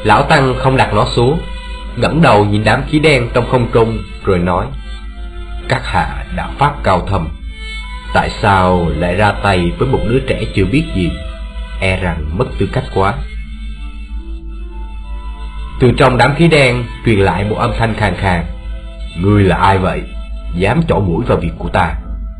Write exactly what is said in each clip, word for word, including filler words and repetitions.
Lão Tăng không đặt nó xuống, ngẩng đầu nhìn đám khí đen trong không trung rồi nói: các hạ đã pháp cao thâm, tại sao lại ra tay với một đứa trẻ chưa biết gì? E rằng mất tư cách quá. Từ trong đám khí đen truyền lại một âm thanh khàn khàn: ngươi là ai vậy, dám chỏ mũi vào việc của ta?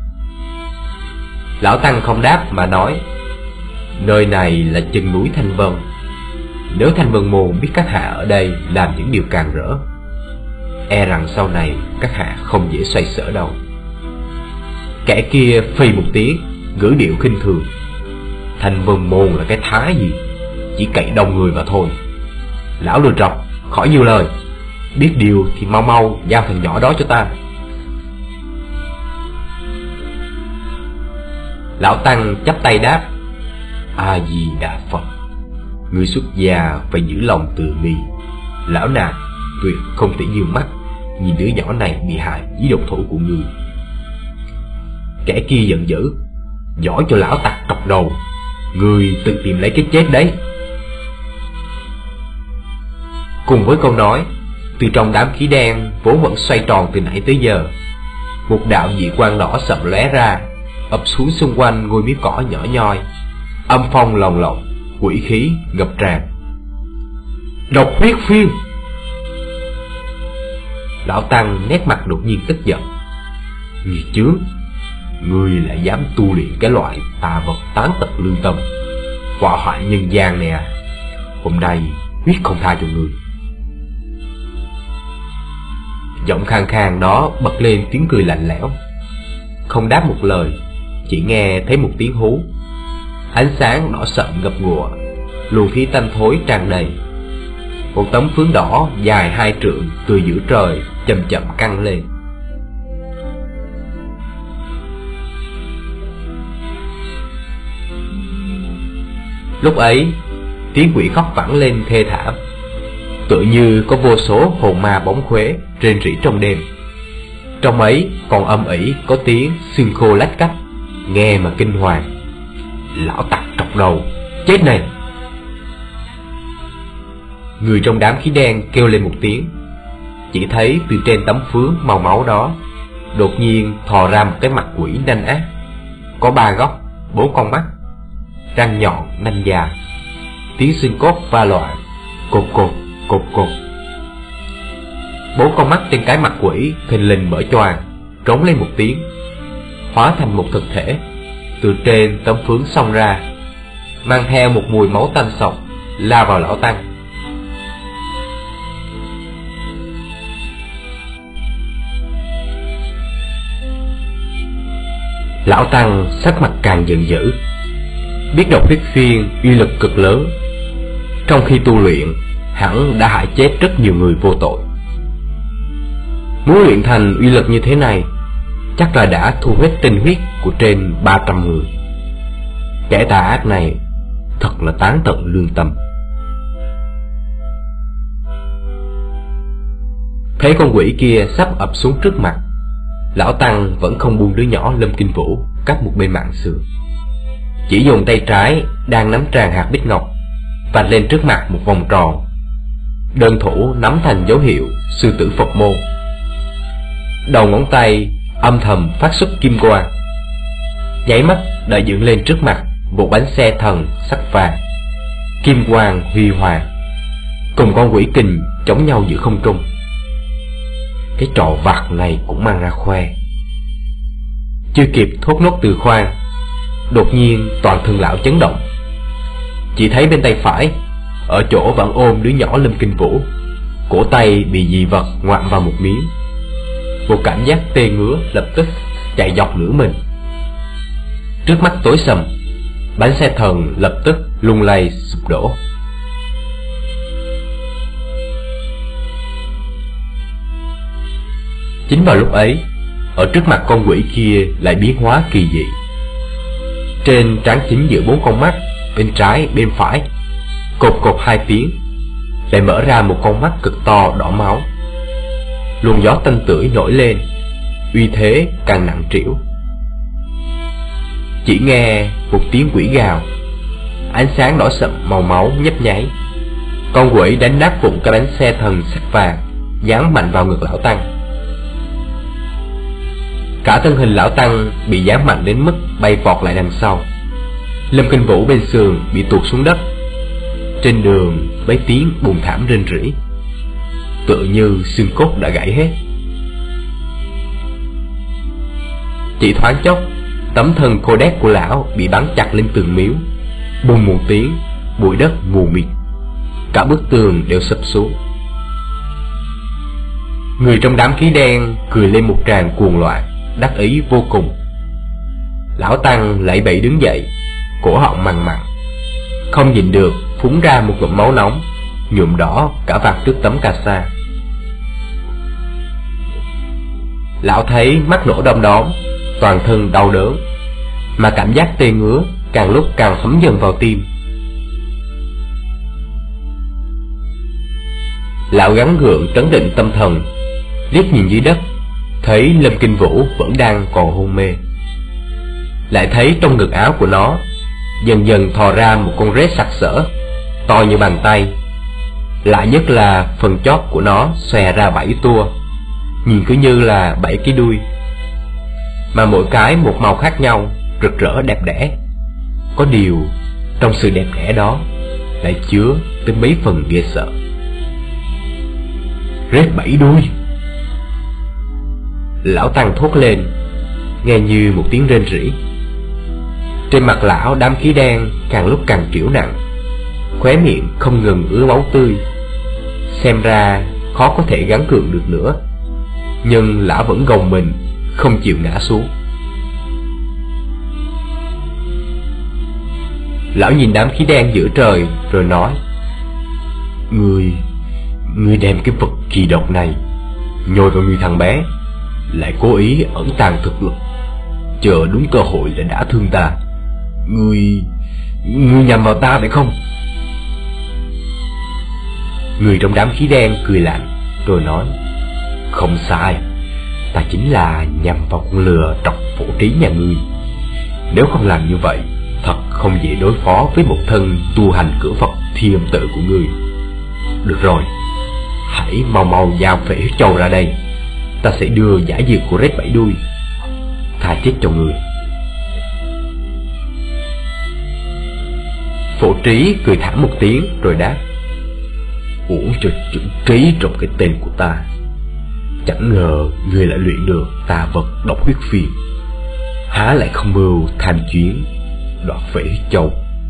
Lão Tăng không đáp mà nói: nơi này là chân núi Thanh Vân. Nếu Thanh Vân môn biết các hạ ở đây làm những điều càng rỡ, e rằng sau này các hạ không dễ xoay sở đâu. Kẻ kia phì một tiếng, ngữ điệu khinh thường: Thanh Vân môn là cái thá gì, chỉ cậy đông người mà thôi. Lão lừa trọc, khỏi nhiều lời, biết điều thì mau mau giao thằng nhỏ đó cho ta. Lão Tăng chắp tay đáp: A Di Đà Phật. Người xuất gia phải giữ lòng từ bi, lão nạp tuyệt không thể nhường mắt nhìn đứa nhỏ này bị hại dưới độc thủ của ngươi. Kẻ kia giận dữ: giỏi cho lão tặc trọc đầu, ngươi tự tìm lấy cái chết đấy. Cùng với câu nói, từ trong đám khí đen vốn vẫn xoay tròn từ nãy tới giờ, một đạo dị quang đỏ sậm lóe ra, ập xuống xung quanh ngôi miếu cỏ nhỏ nhoi. Âm phong lồng lộng, quỷ khí ngập tràn. Độc huyết phiêu! Lão Tăng nét mặt đột nhiên tức giận: nghiệt chướng, ngươi lại dám tu luyện cái loại tà vật tán tật lương tâm, họa hoại nhân gian nè. Hôm nay quyết không tha cho ngươi. Giọng khàn khàn đó bật lên tiếng cười lạnh lẽo. Không đáp một lời, chỉ nghe thấy một tiếng hú. Ánh sáng đỏ sậm ngập ngụa, luồng khí tanh thối tràn đầy. Một tấm phướng đỏ dài hai trượng từ giữa trời chậm chậm căng lên. Lúc ấy, tiếng quỷ khóc vẳng lên thê thảm, tựa như có vô số hồn ma bóng khuế rên rỉ trong đêm. Trong ấy còn âm ỉ có tiếng xương khô lách cách, nghe mà kinh hoàng: lão tặc trọc đầu, chết này! Người trong đám khí đen kêu lên một tiếng. Chỉ thấy từ trên tấm phướng màu máu đó đột nhiên thò ra một cái mặt quỷ nanh ác, có ba góc, bốn con mắt, răng nhọn nanh già, tiếng xương cốt va loạn, cột cột cột cột. Bốn con mắt trên cái mặt quỷ thình lình mở choàng, trống lên một tiếng, hóa thành một thực thể từ trên tấm phướng xông ra, mang theo một mùi máu tanh sộc, lao vào lão Tăng. Lão Tăng sắc mặt càng giận dữ, biết độc huyết phiên uy lực cực lớn, trong khi tu luyện hẳn đã hại chết rất nhiều người vô tội. Muốn luyện thành uy lực như thế này, chắc là đã thu hết tinh huyết của trên ba trăm người. Kẻ tà ác này thật là tán tận lương tâm. Thấy con quỷ kia sắp ập xuống trước mặt, lão Tăng vẫn không buông đứa nhỏ Lâm Kinh Vũ cắt một bên mạng sườn, chỉ dùng tay trái đang nắm tràn hạt bích ngọc vạch lên trước mặt một vòng tròn, đơn thủ nắm thành dấu hiệu sư tử Phật môn. Đầu ngón tay âm thầm phát xuất kim quang, nháy mắt đã dựng lên trước mặt một bánh xe thần sắc vàng, kim quang huy hoàng, cùng con quỷ kình chống nhau giữa không trung. Cái trò vặt này cũng mang ra khoe. Chưa kịp thốt nốt từ khoan, đột nhiên toàn thân lão chấn động. Chỉ thấy bên tay phải, ở chỗ vẫn ôm đứa nhỏ Lâm Kinh Vũ, cổ tay bị dị vật ngoạm vào một miếng. Một cảm giác tê ngứa lập tức chạy dọc nửa mình. Trước mắt tối sầm, bánh xe thần lập tức lung lay sụp đổ. Chính vào lúc ấy, ở trước mặt con quỷ kia lại biến hóa kỳ dị. Trên trán chính giữa bốn con mắt, bên trái bên phải, cột cột hai tiếng, lại mở ra một con mắt cực to đỏ máu. Luồng gió tanh tưởi nổi lên, uy thế càng nặng trĩu. Chỉ nghe một tiếng quỷ gào, ánh sáng đỏ sậm màu máu nhấp nháy, Con quỷ đánh nát vụn cái bánh xe thần sắt vàng, giáng mạnh vào ngực lão Tăng. Cả thân hình lão Tăng bị giáng mạnh đến mức bay vọt lại đằng sau. Lâm Kinh Vũ bên sườn bị tuột xuống đất. Trên đường mấy tiếng buồn thảm rên rỉ, tựa như xương cốt đã gãy hết. Chỉ thoáng chốc, tấm thân khô đét của lão bị bắn chặt lên tường miếu. Bùng một tiếng, bụi đất mù mịt, cả bức tường đều sụp xuống. Người trong đám khí đen cười lên một tràng cuồng loạn, đắc ý vô cùng. Lão Tăng lẫy bẫy đứng dậy, cổ họng mằn mặn, không nhịn được phúng ra một ngụm máu nóng, nhuộm đỏ cả vạt trước tấm cà sa. Lão thấy mắt nổ đom đóm, toàn thân đau đớn, mà cảm giác tê ngứa càng lúc càng thấm dần vào tim. Lão gắng gượng trấn định tâm thần, liếc nhìn dưới đất, thấy Lâm Kinh Vũ vẫn đang còn hôn mê. Lại thấy trong ngực áo của nó dần dần thò ra một con rết sặc sỡ, to như bàn tay. Lạ nhất là phần chót của nó xòe ra bảy tua, nhìn cứ như là bảy cái đuôi, mà mỗi cái một màu khác nhau, rực rỡ đẹp đẽ. Có điều trong sự đẹp đẽ đó lại chứa tới mấy phần ghê sợ. Rết bảy đuôi! Lão Tăng thốt lên, nghe như một tiếng rên rỉ. Trên mặt lão đám khí đen càng lúc càng triểu nặng, khóe miệng không ngừng ứa máu tươi. Xem ra khó có thể gắng gượng được nữa, nhưng lão vẫn gồng mình, không chịu ngã xuống. Lão nhìn đám khí đen giữa trời rồi nói: Ngươi, ngươi đem cái vật kỳ độc này nhồi vào người thằng bé, lại cố ý ẩn tàng thực lực, chờ đúng cơ hội là đã thương ta. Ngươi, ngươi nhằm vào ta phải không? Người trong đám khí đen cười lạnh rồi nói: Không sai, ta chính là nhằm vào con lừa trọc Phổ Trí nhà ngươi. Nếu không làm như vậy, thật không dễ đối phó với một thân tu hành cửa Phật Thi Âm Tự của ngươi. Được rồi, hãy mau mau giao Phệ Huyết Châu ra đây, ta sẽ đưa giả dược của rết bảy đuôi, tha chết cho ngươi. Phổ Trí cười thảm một tiếng rồi đáp: Uổng cho chữ trí trong cái tên của ta. Chẳng ngờ ngươi lại luyện được tà vật độc huyết phiền, há lại không mưu tham chuyến đoạt Phệ Huyết Châu.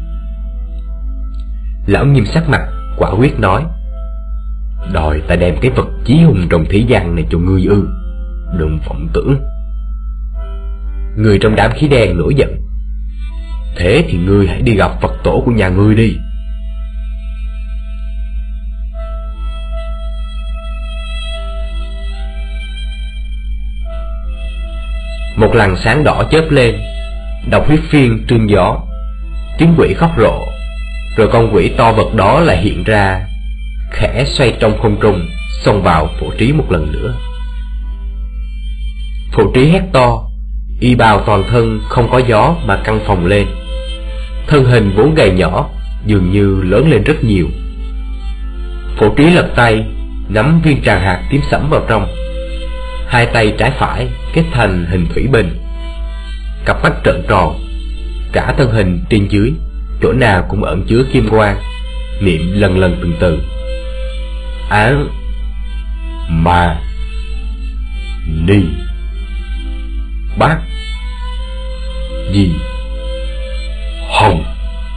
Lão nghiêm sắc mặt, quả quyết nói: Đòi ta đem cái vật chí hùng trong thế gian này cho ngươi ư? Đừng vọng tưởng. Người trong đám khí đen nổi giận: Thế thì ngươi hãy đi gặp Phật tổ của nhà ngươi đi. Một làn sáng đỏ chớp lên, độc huyết phiên trương gió, tiếng quỷ khóc rộ, rồi con quỷ to vật đó lại hiện ra, khẽ xoay trong không trung, xông vào Phổ Trí một lần nữa. Phổ Trí hét to, y bào toàn thân không có gió mà căng phồng lên, thân hình vốn gầy nhỏ dường như lớn lên rất nhiều. Phổ Trí lật tay nắm viên tràng hạt tím sẫm vào trong, hai tay trái phải kết thành hình thủy bình, cặp mắt trợn tròn, cả thân hình trên dưới chỗ nào cũng ẩn chứa kim quang, niệm lần lần từng từ: Án Ma Ni Bát Di Hồng.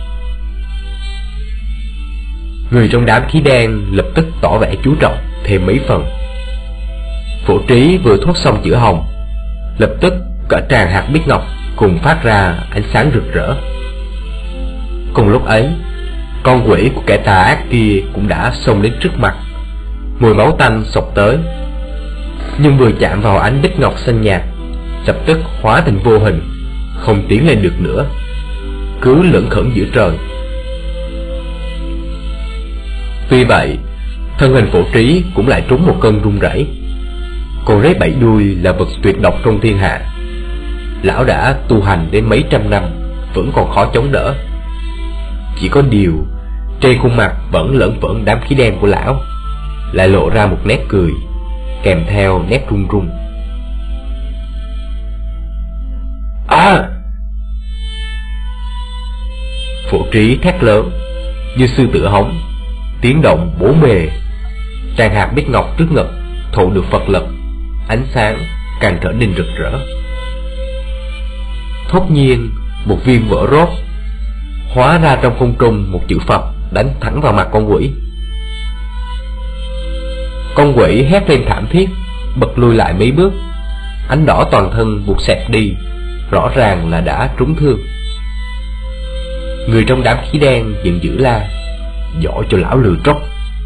Người trong đám khí đen lập tức tỏ vẻ chú trọng thêm mấy phần. Phổ Trí vừa thốt xong chữ hồng, lập tức cả tràng hạt bích ngọc cùng phát ra ánh sáng rực rỡ. Cùng lúc ấy, con quỷ của kẻ tà ác kia cũng đã xông đến trước mặt, mùi máu tanh xộc tới, nhưng vừa chạm vào ánh bích ngọc xanh nhạt, lập tức hóa thành vô hình, không tiến lên được nữa, cứ lững khững giữa trời. Tuy vậy, thân hình Phổ Trí cũng lại trúng một cơn run rẩy. Con rết bảy đuôi là vật tuyệt độc trong thiên hạ, lão đã tu hành đến mấy trăm năm vẫn còn khó chống đỡ. Chỉ có điều Trên khuôn mặt vẫn lởn vởn đám khí đen của lão lại lộ ra một nét cười, kèm theo nét run run. À! Phổ Trí thét lớn như sư tử hống, tiếng động bốn bề. Tràng hạt bích ngọc trước ngực thụ được Phật lực, ánh sáng càng trở nên rực rỡ. Thốt nhiên một viên vỡ rốt, hóa ra trong không trung một chữ Phật đánh thẳng vào mặt con quỷ. Con quỷ hét lên thảm thiết, bật lui lại mấy bước, ánh đỏ toàn thân buộc xẹt đi, rõ ràng là đã trúng thương. Người trong đám khí đen giận dữ la: giỏi cho lão lừa tróc.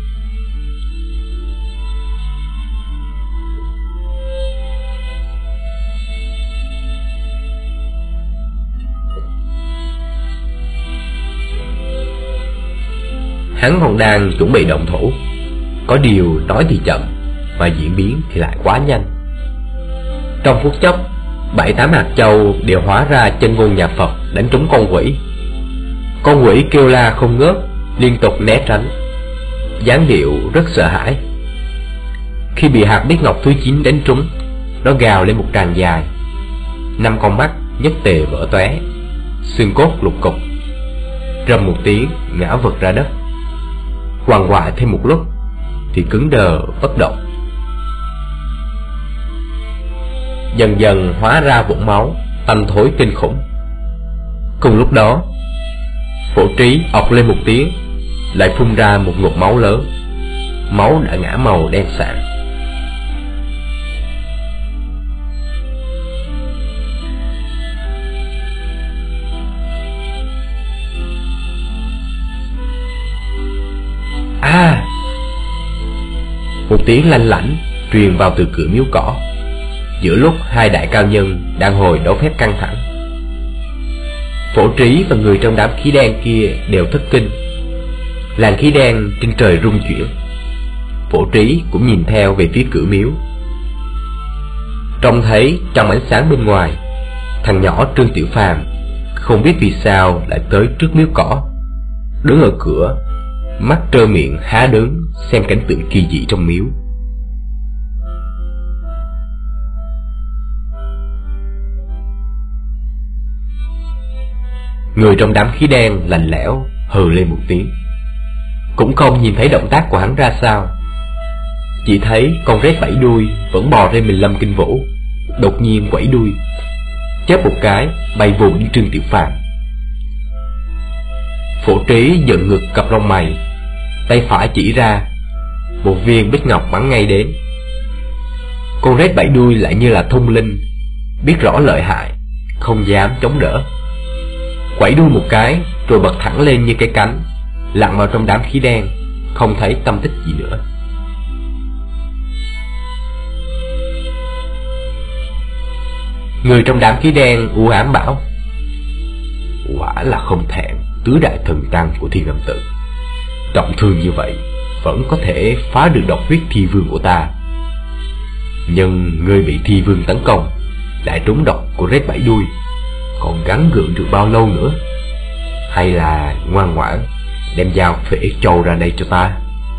Hắn còn đang chuẩn bị động thủ, có điều nói thì chậm mà diễn biến thì lại quá nhanh. Trong phút chốc, bảy tám hạt châu đều hóa ra chân ngôn nhà Phật đánh trúng con quỷ. Con quỷ kêu la không ngớt, liên tục né tránh, dáng điệu rất sợ hãi. Khi bị hạt bích ngọc thứ chín đánh trúng, nó gào lên một tràng dài, năm con mắt nhất tề vỡ tóe, xương cốt lục cục, rầm một tiếng ngã vật ra đất. Quằn quại thêm một lúc thì cứng đờ bất động, dần dần hóa ra vũng máu tanh thối kinh khủng. Cùng lúc đó, Phổ Trí ọc lên một tiếng, lại phun ra một ngụm máu lớn. Máu đã ngã màu đen sạm. À! Một tiếng lanh lảnh truyền vào từ cửa miếu cỏ, giữa lúc hai đại cao nhân đang hồi đấu phép căng thẳng. Phổ Trí và người trong đám khí đen kia đều thất kinh. Làn khí đen trên trời rung chuyển. Phổ Trí cũng nhìn theo về phía cửa miếu. Trông thấy trong ánh sáng bên ngoài, thằng nhỏ Trương Tiểu Phàm không biết vì sao lại tới trước miếu cỏ, đứng ở cửa, mắt trơ miệng há đứng xem cảnh tượng kỳ dị trong miếu. Người trong đám khí đen lạnh lẽo hừ lên một tiếng, cũng không nhìn thấy động tác của hắn ra sao. Chỉ thấy con rết bảy đuôi vẫn bò lên mình Lâm Kinh Vũ, đột nhiên quẩy đuôi, chớp một cái bay vụt đến Trương Tiểu Phàm. Phổ Trí giận ngực cặp lông mày, tay phải chỉ ra, một viên bích ngọc bắn ngay đến. Con rết bảy đuôi lại như là thông linh, biết rõ lợi hại, không dám chống đỡ, quẩy đuôi một cái rồi bật thẳng lên như cái cánh, lặn vào trong đám khí đen, không thấy tâm tích gì nữa. Người trong đám khí đen u ám bảo: quả là không thẹn tứ đại thần tăng của Thiên Âm Tự, trọng thương như vậy vẫn có thể phá được độc huyết thi vương của ta. Nhưng ngươi bị thi vương tấn công, lại trúng độc của rết bảy đuôi, còn gắng gượng được bao lâu nữa? Hay là ngoan ngoãn đem dao phể trâu ra đây cho ta?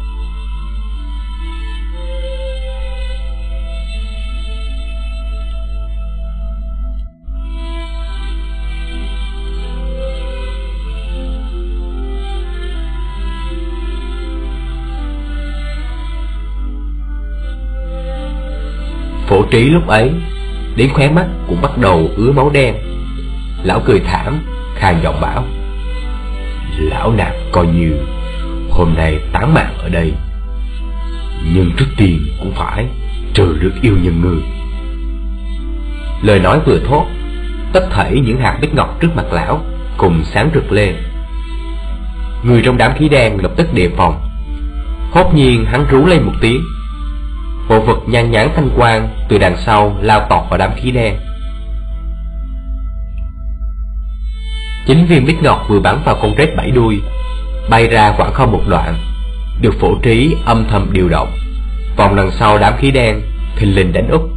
Phổ Trí lúc ấy đến khóe mắt cũng bắt đầu ứa máu đen. Lão cười thảm, khàn giọng bảo: lão nạp coi như hôm nay tán mạng ở đây, nhưng trước tiên cũng phải trừ được yêu nhân ngươi. Lời nói vừa thốt, tất thảy những hạt bích ngọc trước mặt lão cùng sáng rực lên. Người trong đám khí đen lập tức đề phòng. Hốt nhiên hắn rú lên một tiếng, một vật nhan nhản thanh quang từ đằng sau lao tọt vào đám khí đen. Chính viên bích ngọc vừa bắn vào con rết bảy đuôi, bay ra khoảng không một đoạn, được Phổ Trí âm thầm điều động, vòng đằng sau đám khí đen thình lình đánh úp.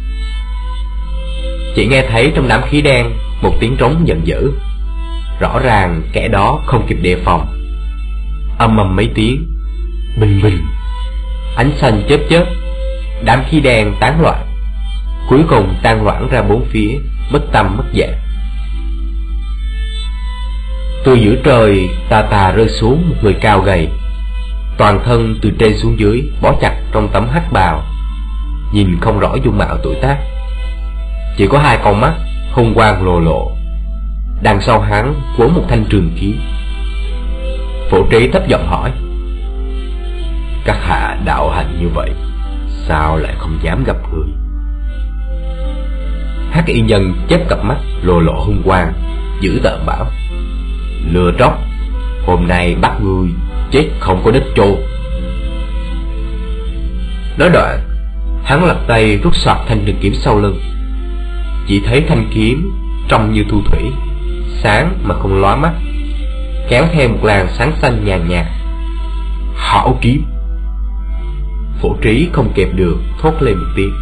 Chỉ nghe thấy trong đám khí đen một tiếng trống giận dữ, rõ ràng kẻ đó không kịp đề phòng. Âm ầm mấy tiếng, bình bình, ánh xanh chớp chớp, đám khí đen tán loạn, cuối cùng tan loãng ra bốn phía, mất tâm mất dạng. Từ giữa trời tà tà rơi xuống một người cao gầy, toàn thân từ trên xuống dưới bó chặt trong tấm hắc bào, nhìn không rõ dung mạo tuổi tác, chỉ có hai con mắt hung quang lồ lộ. Đằng sau hắn quấn một thanh trường kiếm. Phổ Trí thấp giọng hỏi: các hạ đạo hành như vậy, sao lại không dám gặp người? Hắc y nhân chớp cặp mắt lồ lộ hung quang, dữ tợn bảo: lừa tróc, hôm nay bắt ngươi chết không có đích chôn. Nói đoạn, hắn lật tay rút soạt thanh trường kiếm sau lưng. Chỉ thấy thanh kiếm trông như thu thủy, sáng mà không lóa mắt, kéo theo một làn sáng xanh nhàn nhạt. Hảo kiếm! Phổ Trí không kẹp được thốt lên một tiếng.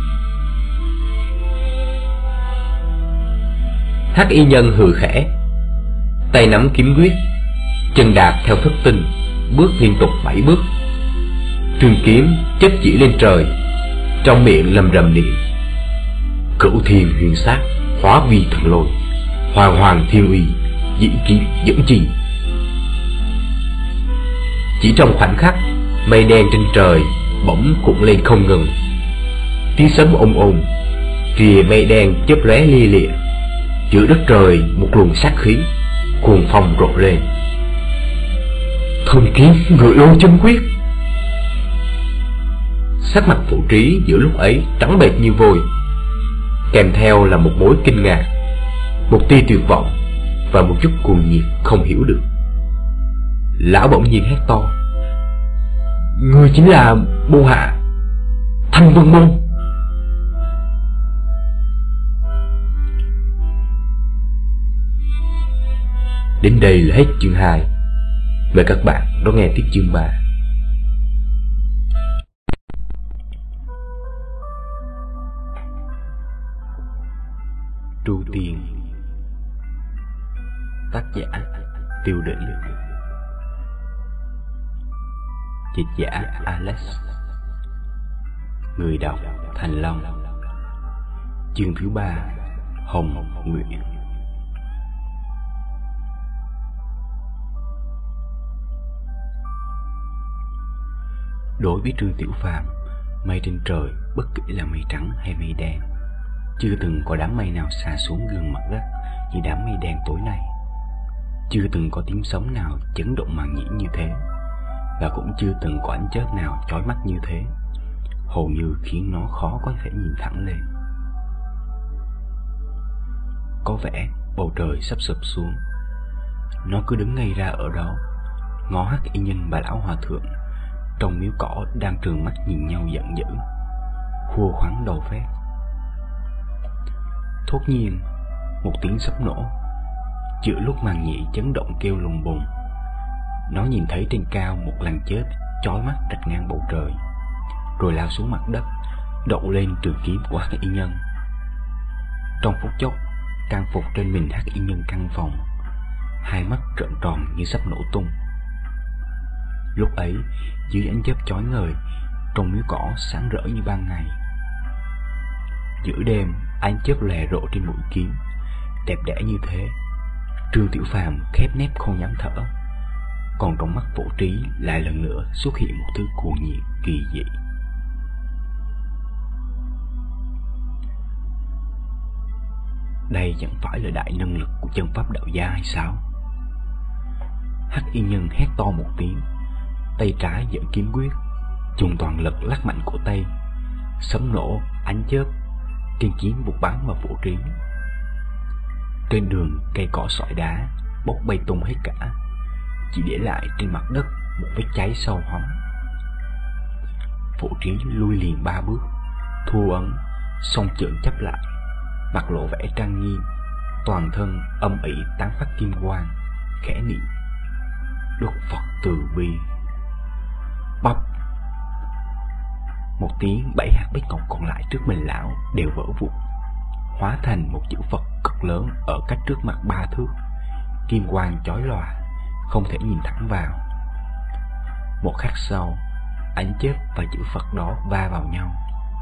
Hắc y nhân hừ khẽ, tay nắm kiếm quyết, chân đạp theo thất tinh, bước liên tục bảy bước. Trường kiếm chất chỉ lên trời, trong miệng lầm rầm niệm: cửu thiên huyền sát, hóa vi thần lôi, hoàng hoàng thiên uy, dĩ kiếm dẫn chi. Chỉ trong khoảnh khắc, mây đen trên trời bỗng cuộn lên không ngừng, tiếng sấm ôm ôm, rìa mây đen chớp lóe lia lịa. Giữa đất trời một luồng sát khí, cuồng phong rộ lên. Thần kiếm ngự lôi chân quyết! Sắc mặt Phổ Trí giữa lúc ấy trắng bệch như vôi, kèm theo là một mối kinh ngạc, một tia tuyệt vọng và một chút cuồng nhiệt không hiểu được. Lão bỗng nhiên hét to: ngươi chính là môn hạ Thanh Vân Môn! Đến đây là hết chương hai. Mời các bạn đón nghe tiếp chương ba. Tru Tiên. Tác giả Tiêu Định, dịch giả Alex, người đọc Thành Long. Chương thứ ba, Hồng Nguyện. Đối với Trương Tiểu Phàm, mây trên trời bất kể là mây trắng hay mây đen, chưa từng có đám mây nào xả xuống gần mặt đất như đám mây đen tối nay. Chưa từng có tiếng sấm nào chấn động màng nhĩ như thế, và cũng chưa từng có ánh chớp nào chói mắt như thế, hầu như khiến nó khó có thể nhìn thẳng lên. Có vẻ bầu trời sắp sụp xuống. Nó cứ đứng ngay ra ở đó, ngó Hắc y nhân và lão hòa thượng trong miếu cỏ đang trừng mắt nhìn nhau giận dữ, khua khoắn đầu phét. Thốt nhiên, một tiếng sấm nổ. Giữa lúc màn nhĩ chấn động kêu lùng bùng, nó nhìn thấy trên cao một làn chớp chói mắt rạch ngang bầu trời, rồi lao xuống mặt đất, đậu lên trường kiếm của Hắc y nhân. Trong phút chốc, trang phục trên mình Hắc y nhân căng phòng, hai mắt trợn tròn như sắp nổ tung. Lúc ấy, dưới ánh chớp chói ngời, trong miếu cỏ sáng rỡ như ban ngày. Giữa đêm, ánh chớp lè rộ trên mũi kiếm, đẹp đẽ như thế. Trương Tiểu Phàm khép nép không dám thở, còn trong mắt Phổ Trí lại lần nữa xuất hiện một thứ cuồng nhiệt kỳ dị. Đây chẳng phải là đại năng lực của chân pháp đạo gia hay sao? Hắc y nhân hét to một tiếng, tay trái giở kiếm quyết, dùng toàn lực lắc mạnh cổ tay. Sấm nổ, ánh chớp, trên kiếm vụt bắn vào Phổ Trí. Trên đường cây cỏ sỏi đá bốc bay tung hết cả, chỉ để lại trên mặt đất một vết cháy sâu hoắm. Phổ Trí lui liền ba bước, thu ấn, song trượng chắp lại, mặt lộ vẻ trang nghiêm, toàn thân âm ỉ tán phát kim quang, khẽ niệm: Đức Phật từ bi. Bắp, một tiếng, bảy hạt bích ngọc còn lại trước mình lão đều vỡ vụn, hóa thành một chữ Phật cực lớn ở cách trước mặt ba thước, kim quang chói lòa, không thể nhìn thẳng vào. Một khắc sau, ánh chớp và chữ Phật đó va vào nhau.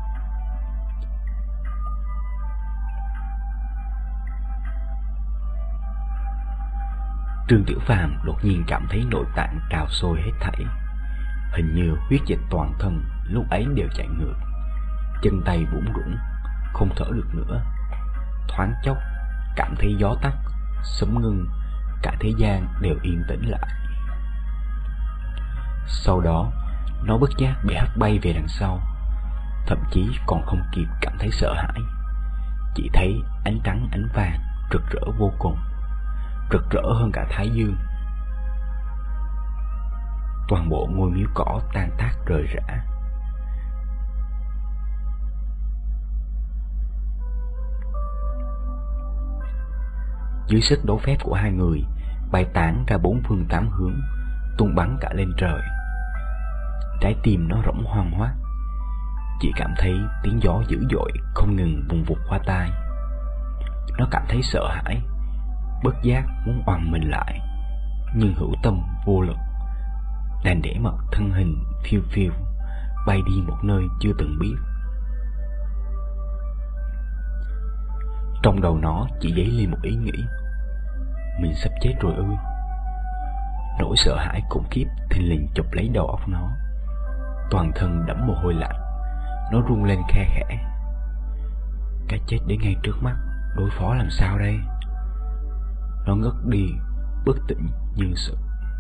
Trương Tiểu Phàm đột nhiên cảm thấy nội tạng trào sôi hết thảy. Hình như huyết dịch toàn thân lúc ấy đều chạy ngược. Chân tay bủn rủn, không thở được nữa. Thoáng chốc, cảm thấy gió tắt, sấm ngưng, cả thế gian đều yên tĩnh lại. Sau đó, nó bất giác bị hất bay về đằng sau. Thậm chí còn không kịp cảm thấy sợ hãi. Chỉ thấy ánh trắng ánh vàng rực rỡ vô cùng, rực rỡ hơn cả thái dương. Toàn bộ ngôi miếu cỏ tan tác rời rã. Dưới sức đấu phép của hai người, bay tán ra bốn phương tám hướng, tung bắn cả lên trời. Trái tim nó rỗng hoang hoác, chỉ cảm thấy tiếng gió dữ dội không ngừng vùng vụt qua tai. Nó cảm thấy sợ hãi, bất giác muốn oằn mình lại, nhưng hữu tâm vô lực, đành để mặc thân hình phiêu phiêu bay đi một nơi chưa từng biết. Trong đầu nó chỉ dấy lên một ý nghĩ: mình sắp chết rồi ư? Nỗi sợ hãi khủng khiếp thình lình chụp lấy đầu óc nó. Toàn thân đẫm mồ hôi lạnh, nó run lên khe khẽ. Cái chết đến ngay trước mắt, đối phó làm sao đây? Nó ngất đi, bất tỉnh nhân sự.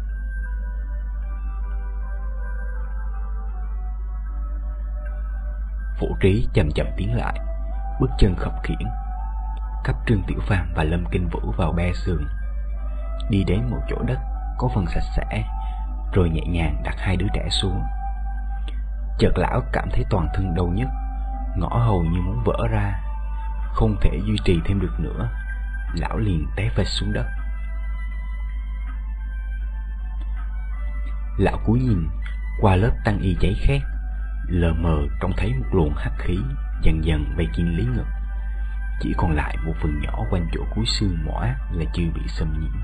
Vũ Trí chậm chậm tiến lại, bước chân khập khiễng, cắp Trương Tiểu Phàm và Lâm Kinh Vũ vào be sườn, đi đến một chỗ đất có phần sạch sẽ, rồi nhẹ nhàng đặt hai đứa trẻ xuống. Chợt lão cảm thấy toàn thân đau nhức, ngõ hầu như muốn vỡ ra, không thể duy trì thêm được nữa. Lão liền té phịch xuống đất. Lão cúi nhìn qua lớp tăng y cháy khét, lờ mờ trông thấy một luồng hắc khí dần dần vây kín lý ngực, chỉ còn lại một phần nhỏ quanh chỗ cuối xương mỏ ác là chưa bị xâm nhiễm.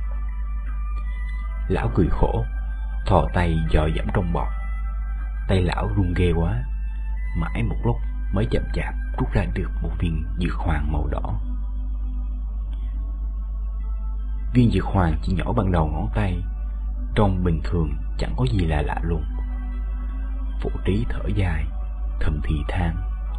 Lão cười khổ, thò tay dò dẫm trong bọt. Tay lão run ghê quá, mãi một lúc mới chậm chạp rút ra được một viên dược hoàng màu đỏ. Viên dược hoàng chỉ nhỏ bằng đầu ngón tay, trông bình thường chẳng có gì là lạ lùng. Vũ Trí thở dài, thầm thì than: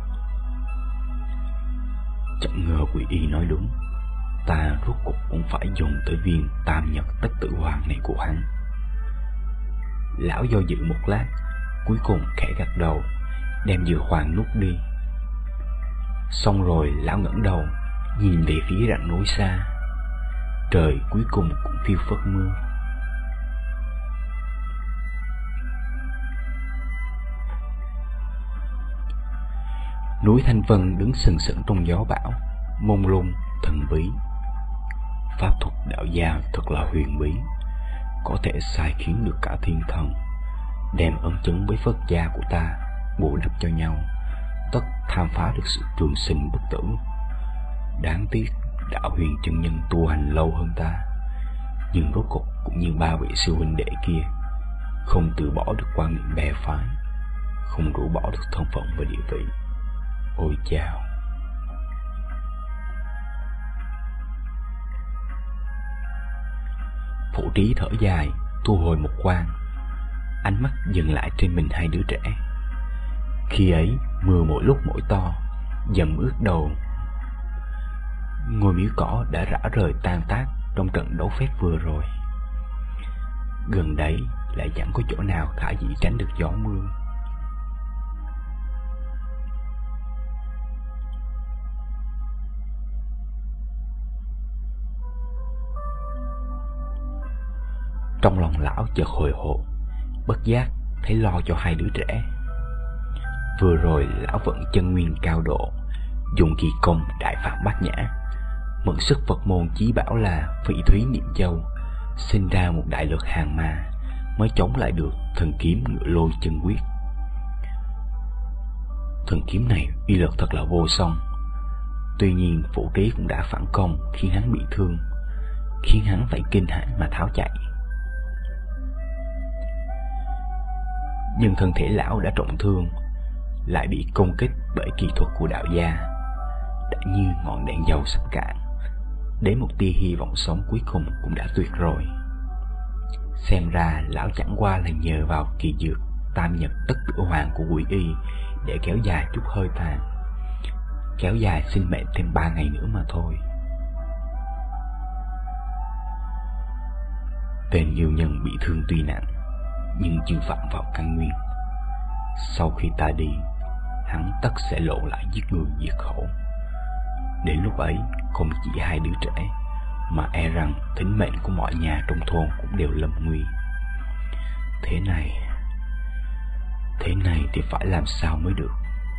chẳng ngờ Quỷ Y nói đúng, ta rốt cục cũng phải dùng tới viên tam nhật tất tử hoàng này của hắn. Lão do dự một lát, cuối cùng khẽ gật đầu, đem dược hoàng nuốt đi. Xong rồi lão ngẩng đầu nhìn về phía rặng núi xa. Trời cuối cùng cũng phiêu phất mưa. Núi Thanh Vân đứng sừng sững trong gió bão, mông lung thần bí. Pháp thuật đạo gia thật là huyền bí, có thể sai khiến được cả thiên thần, đem ân chứng với Phật gia của ta bù đắp cho nhau, tất tham phá được sự trường sinh bất tử. Đáng tiếc đạo huyền chân nhân tu hành lâu hơn ta, nhưng rốt cục cũng như ba vị sư huynh đệ kia, không từ bỏ được quan niệm bè phái, không rũ bỏ được thân phận và địa vị. Ôi chao! Vũ Trí thở dài, thu hồi một quan, ánh mắt dừng lại trên mình hai đứa trẻ. Khi ấy mưa mỗi lúc mỗi to, dầm ướt đầu. Ngôi miếu cỏ đã rã rời tan tác trong trận đấu phép vừa rồi. Gần đấy lại chẳng có chỗ nào khả dĩ tránh được gió mưa. Trong lòng lão chợt hồi hộp, bất giác thấy lo cho hai đứa trẻ. Vừa rồi lão vận chân nguyên cao độ, dùng kỳ công đại phạt bát nhã, mượn sức Phật môn chí bảo là Phỉ Thúy Niệm Châu, sinh ra một đại lực hàng ma, mới chống lại được thần kiếm Ngựa Lôi Chân Quyết. Thần kiếm này uy lực thật là vô song. Tuy nhiên Vũ Trí cũng đã phản công khiến hắn bị thương, khiến hắn phải kinh hãi mà tháo chạy. nhưng thân thể lão đã trọng thương, lại bị công kích bởi kỳ thuật của đạo gia, đã như ngọn đèn dầu sắp cạn, đến một tia hy vọng sống cuối cùng cũng đã tuyệt rồi. Xem ra lão chẳng qua là nhờ vào kỳ dược tam nhật tất tử hoàng của Quỷ Y để kéo dài chút hơi tàn, kéo dài sinh mệnh thêm ba ngày nữa mà thôi. Tên yêu nhân bị thương tuy nặng, nhưng chưa phạm vào căn nguyên. Sau khi ta đi, hắn tất sẽ lộ lại giết người diệt khẩu. Đến lúc ấy, không chỉ hai đứa trẻ, mà e rằng tính mệnh của mọi nhà trong thôn cũng đều lâm nguy. Thế này, thế này thì phải làm sao mới được?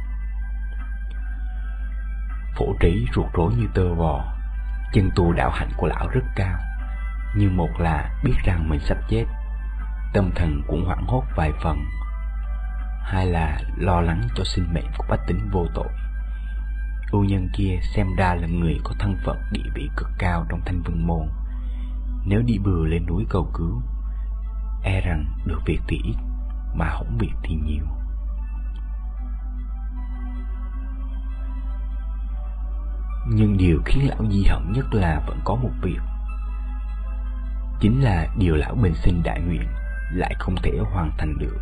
Phổ Trí ruột rối như tơ vò. Chân tu đạo hạnh của lão rất cao, nhưng một là biết rằng mình sắp chết, tâm thần cũng hoảng hốt vài phần; hai là lo lắng cho sinh mệnh của bách tính vô tội. Ưu nhân kia xem ra là người có thân phận địa vị cực cao trong Thanh Vân Môn, nếu đi bừa lên núi cầu cứu, e rằng được việc thì ít, mà hỏng việc thì nhiều. Nhưng điều khiến lão di hận nhất là vẫn có một việc, chính là điều lão bình sinh đại nguyện lại không thể hoàn thành được.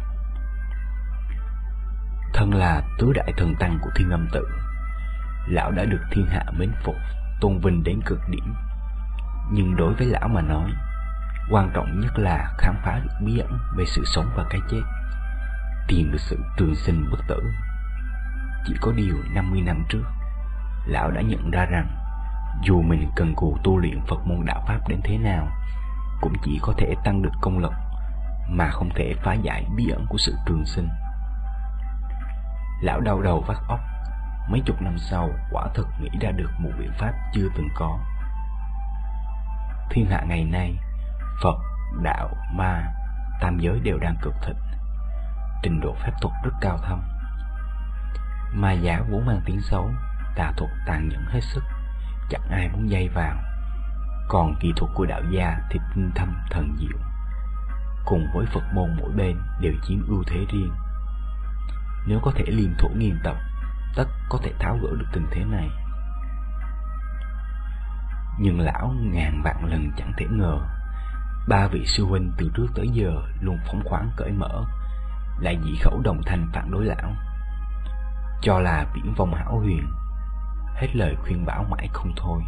Thân là tứ đại thần tăng của Thiên Âm Tự, lão đã được thiên hạ mến phục, tôn vinh đến cực điểm. Nhưng đối với lão mà nói, quan trọng nhất là khám phá được bí ẩn về sự sống và cái chết, tìm được sự trường sinh bất tử. Chỉ có điều năm mươi năm trước, lão đã nhận ra rằng dù mình cần cù tu luyện Phật môn đạo pháp đến thế nào, cũng chỉ có thể tăng được công lực, mà không thể phá giải bí ẩn của sự trường sinh. Lão đau đầu vắt óc, mấy chục năm sau quả thực nghĩ ra được một biện pháp chưa từng có. Thiên hạ ngày nay, Phật, đạo, ma, tam giới đều đang cực thịnh, trình độ phép thuật rất cao thâm. Ma giáo vốn mang tiếng xấu, tà thuật tàn nhẫn hết sức, chẳng ai muốn dây vào. Còn kỹ thuật của đạo gia thì tinh thâm thần diệu, cùng với Phật môn mỗi bên đều chiếm ưu thế riêng. Nếu có thể liên thủ nghiên tập, tất có thể tháo gỡ được tình thế này. Nhưng lão ngàn vạn lần chẳng thể ngờ, ba vị sư huynh từ trước tới giờ luôn phóng khoáng cởi mở, lại dị khẩu đồng thanh phản đối lão, cho là viễn vông hão huyền, hết lời khuyên bảo mãi không thôi.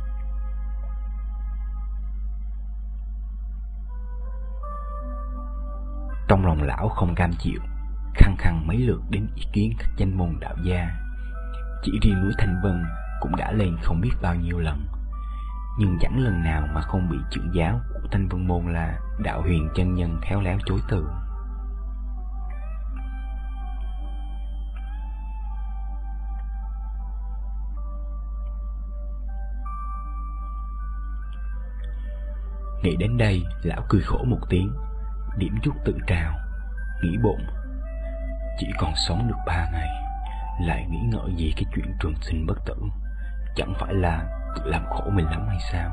Trong lòng lão không cam chịu, khăng khăng mấy lượt đến ý kiến các danh môn đạo gia. Chỉ riêng núi Thanh Vân cũng đã lên không biết bao nhiêu lần, nhưng chẳng lần nào mà không bị trưởng giáo của Thanh Vân Môn là Đạo Huyền chân nhân khéo léo chối từ. Nghĩ đến đây, lão cười khổ một tiếng, điểm chút tự trào, nghĩ bụng: chỉ còn sống được ba ngày, lại nghĩ ngợi gì cái chuyện trường sinh bất tử, chẳng phải là tự làm khổ mình lắm hay sao?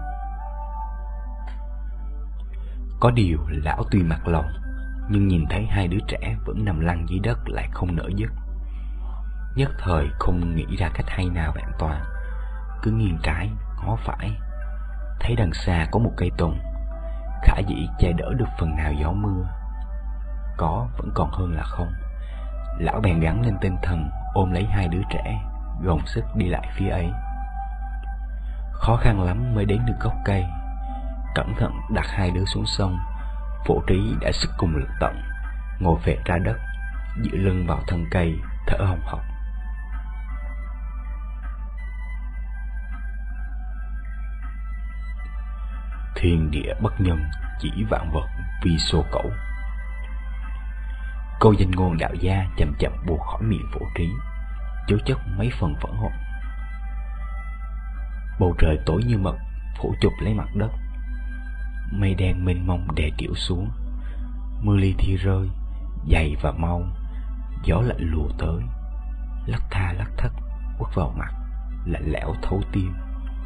Có điều lão tuy mặc lòng, nhưng nhìn thấy hai đứa trẻ vẫn nằm lăn dưới đất lại không nỡ dứt. Nhất thời không nghĩ ra cách hay nào vẹn toàn, cứ nghiêng trái ngó phải, thấy đằng xa có một cây tùng, khả dĩ che đỡ được phần nào gió mưa. Có vẫn còn hơn là không. Lão bèn gắng lên tinh thần, ôm lấy hai đứa trẻ, gồng sức đi lại phía ấy. Khó khăn lắm mới đến được gốc cây, cẩn thận đặt hai đứa xuống sông. Phổ Trí đã sức cùng lực tận, ngồi phệ ra đất, dựa lưng vào thân cây, thở hồng hộc. Thiên địa bất nhân, chỉ vạn vật vì số cẩu. Câu danh ngôn đạo gia chậm chậm buộc khỏi miệng Phổ Trí, chứa chất mấy phần phẫn hận. Bầu trời tối như mực, phủ chụp lấy mặt đất. Mây đen mênh mông đè trĩu xuống, mưa li thi rơi, dày và mau. Gió lạnh lùa tới, lắc tha lắc thất quất vào mặt, lạnh lẽo thấu tim.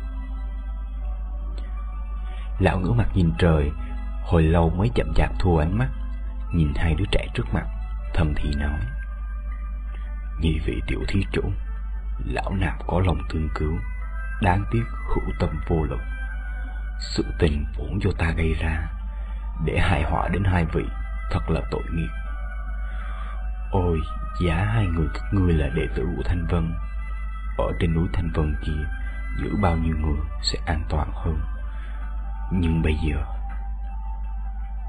Lão ngửa mặt nhìn trời, hồi lâu mới chậm chạp thu ánh mắt, nhìn hai đứa trẻ trước mặt, thầm thì nói: nhị vị tiểu thí chủ, lão nạp có lòng thương cứu, đáng tiếc hữu tâm vô lực. Sự tình vốn do ta gây ra, để hại họa đến hai vị, thật là tội nghiệp. Ôi, giá hai người các ngươi là đệ tử của Thanh Vân, ở trên núi Thanh Vân kia giữ bao nhiêu người sẽ an toàn hơn. Nhưng bây giờ